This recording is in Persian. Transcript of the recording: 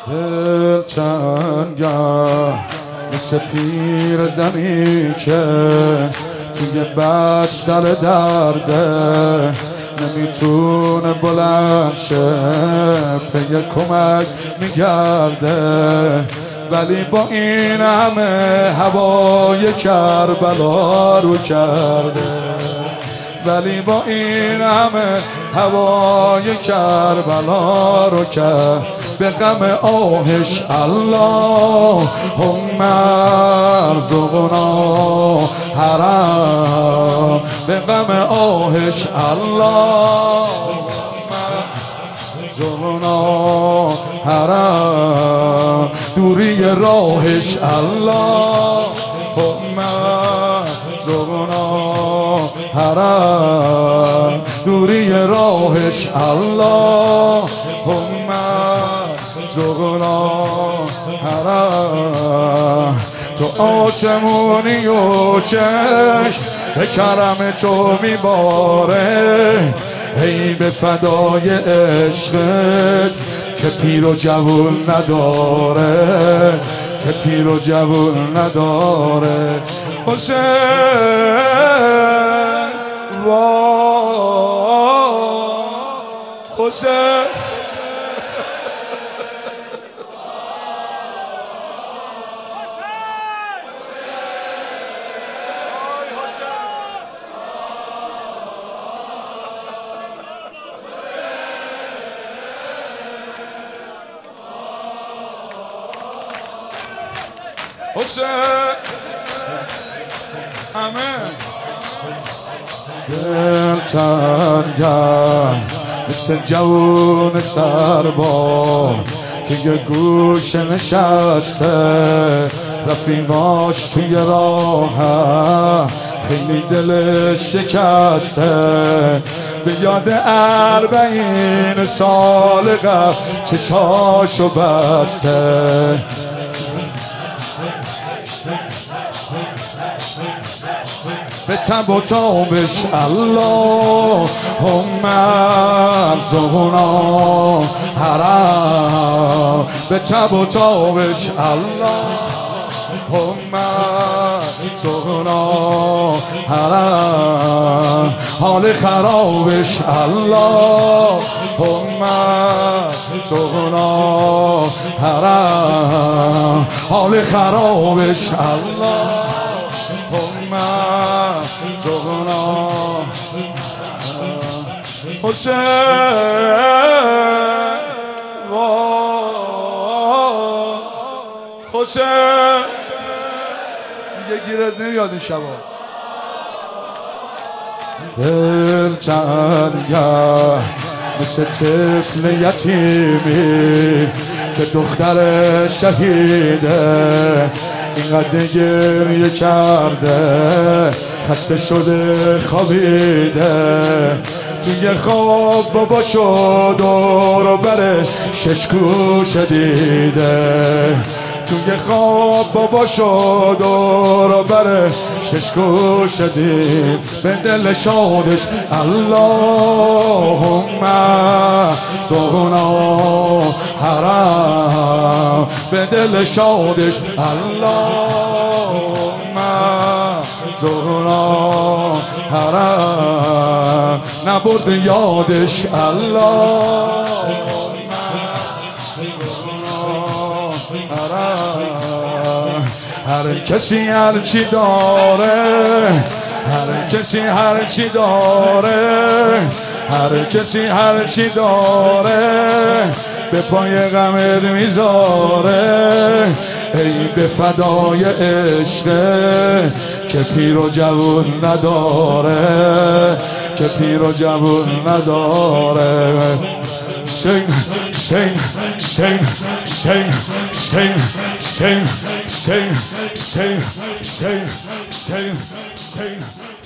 دل تنگم مثل پیر زنی که توی بستر درده، نمیتونه بلند شه پی کمک میگرده. ولی با این همه هوای کربلا رو کرده، ولی با این همه هوای کربلا رو کرد. به غم آهش اللهم ارزقنا حرام، به غم آهش اللهم ارزقنا حرام، دوری راهش اللهم ارزقنا حرام، دوری راهش اللهم ارزقنا حرام. تو آسمونی و چشم به کرم تو میباره، ای به فدای عشقت که پیر و جوون نداره، که پیر و جوون نداره. حسین حسین حسین آمین. دل تنگم مثل جوون سرباز که یه گوشه نشسته، رفیقاش توی راه خیلی دلش شکسته. به یاد 40 سال قبل چشاشو بسته، به تب و تابش اللهم ارزقنا حرام، به تب و تابش اللهم ارزقنا حرام، حال خرابش اللهم ارزقنا حرام، حال خرابش اللهم ارزقنا. حسین حسین دیگه گیرت نمیاد این شبا. دل تنگم مثل طفل یتیمی که دختر شهیده، اینقدر گریه کرده خسته شده خوابیده. توی خواب بابا شد دور و بر 6 گوشه دیده، توی خواب بابا شد دور و بر 6 گوشه دید. به دل شادش اللهم ارزقنا حرام، به دل شادش اللهم ارزقنا حرام، نبرد یادش اللهم ارزقنا حرام. هر کسی هر چی داره، هر کسی هر چی داره، هر کسی هر چی داره به پای غمت میذاره. ای به فدای عشقه که پیر و جوون نداره، که پیر و جوون نداره. سین سین سین سین سین سین سین سین سین سین سین